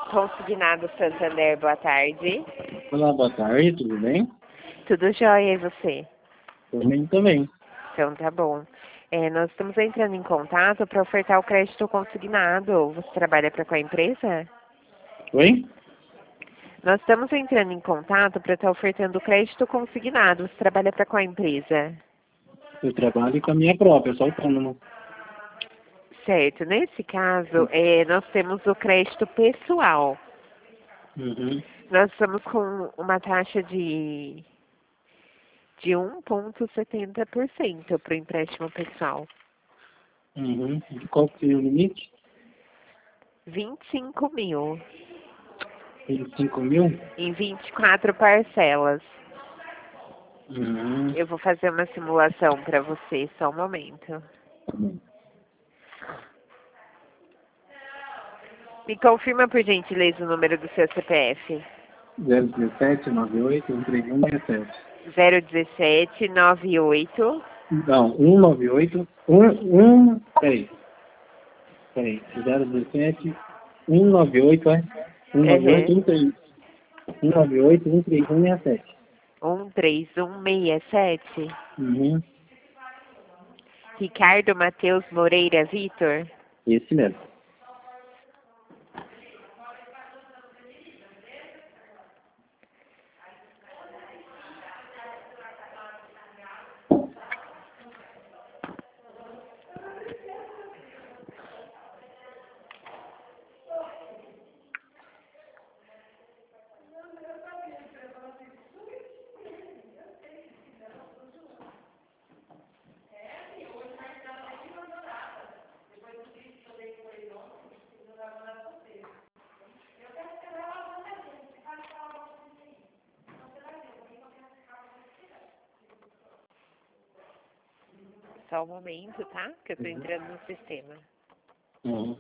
Consignado Santander, boa tarde. Olá, boa tarde, tudo bem? Tudo jóia, e você? Também, também. Então tá bom. Nós estamos entrando em contato para ofertar o crédito consignado. Você trabalha para qual empresa? Oi? Nós estamos entrando em contato para estar ofertando o crédito consignado. Você trabalha para qual empresa? Eu trabalho com a minha própria, sou autônomo. Certo. Nesse caso, nós temos o crédito pessoal. Uhum. Nós estamos com uma taxa de 1,70% para o empréstimo pessoal. Uhum. E qual que seria o limite? 25 mil 25 mil? em 24 parcelas. Uhum. Eu vou fazer uma simulação para você, só um momento. Tá bom. Me confirma, por gentileza, o número do seu CPF. 017 98 13167. 017 98 Não, 198 peraí. 017 198, é? 198 198 13167. 13167. Uhum. Ricardo Matheus Moreira Vitor. Esse mesmo. Só um momento, tá? Que eu tô entrando no sistema. Uhum.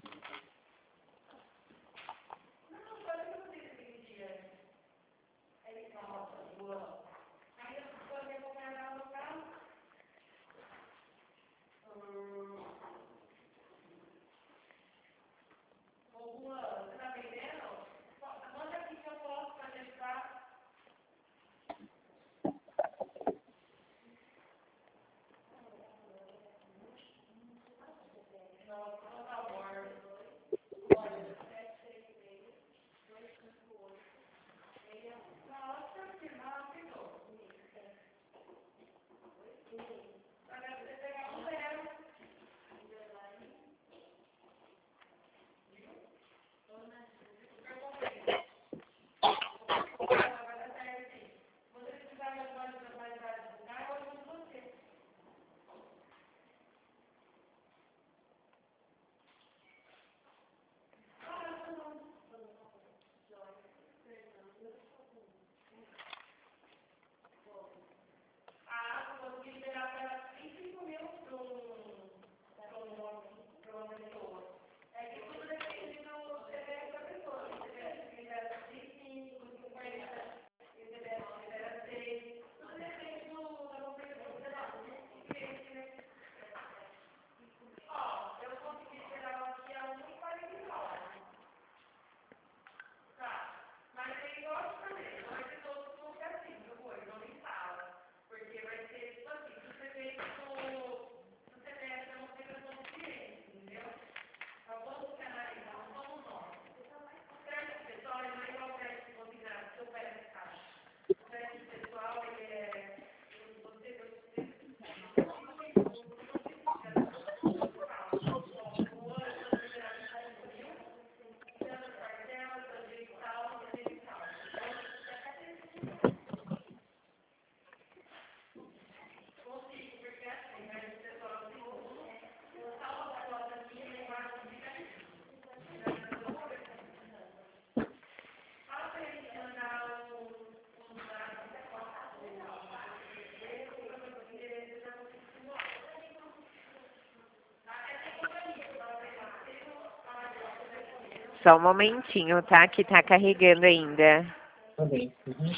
Só um momentinho, tá? Que tá carregando ainda. Tá bem. Uhum.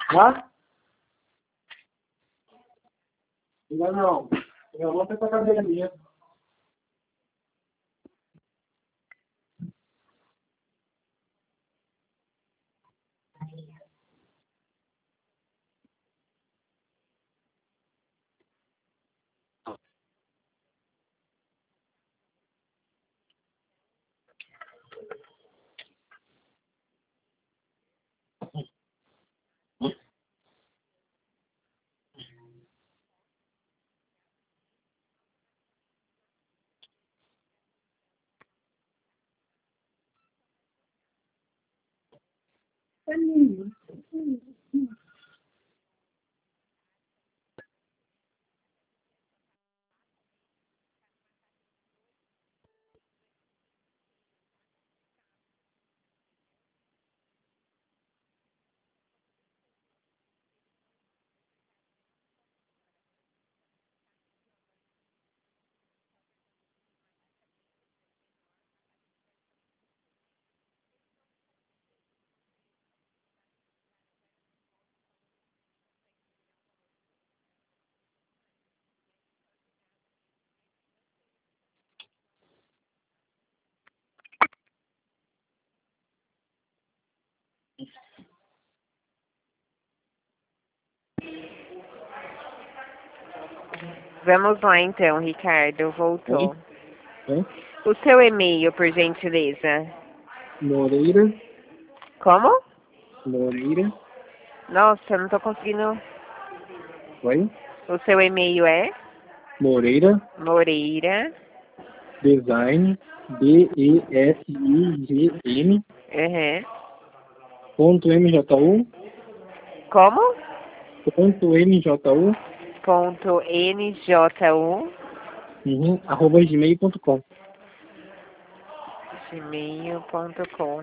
Tá? Ainda não. Eu vou pra academia. Vamos lá então, Ricardo. Voltou. Oi? O seu e-mail, por gentileza. Moreira. Como? Moreira. Nossa, não tô conseguindo. Oi? O seu e-mail é Moreira. Moreira. Design. DESIGN. Uhum. Ponto MJU. Como? Ponto MJU. Ponto NJU. Arroba gmail.com. Gmail.com.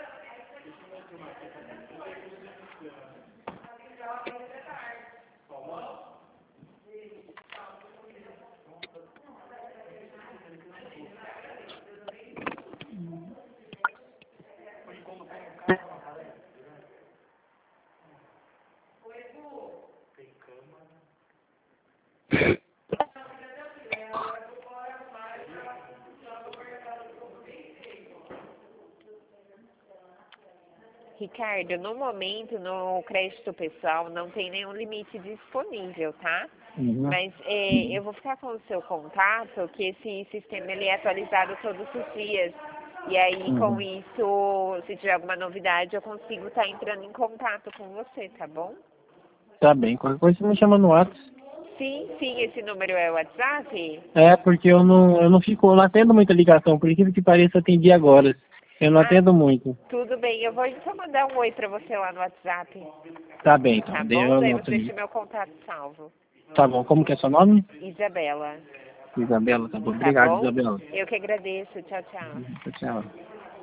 Ricardo, no momento, no crédito pessoal, não tem nenhum limite disponível, tá? Mas eu vou ficar com o seu contato, que esse sistema ele é atualizado todos os dias. E aí, com isso, se tiver alguma novidade, eu consigo estar entrando em contato com você, tá bom? Tá bem, qualquer coisa você me chama no WhatsApp. Sim, sim, esse número é o WhatsApp? É, porque eu não atendo muita ligação, por incrível que pareça, eu atendi agora. Eu não atendo muito. Tudo bem, eu vou então mandar um oi pra você lá no WhatsApp, Tá bem, então. tá Daí bom? eu Daí anoto você ali. deixa meu contato salvo. Tá bom, como que é seu nome? Isabela, Isabela, tá bom. tá Obrigado, bom? Isabela. Eu que agradeço, tchau, tchau. Tchau.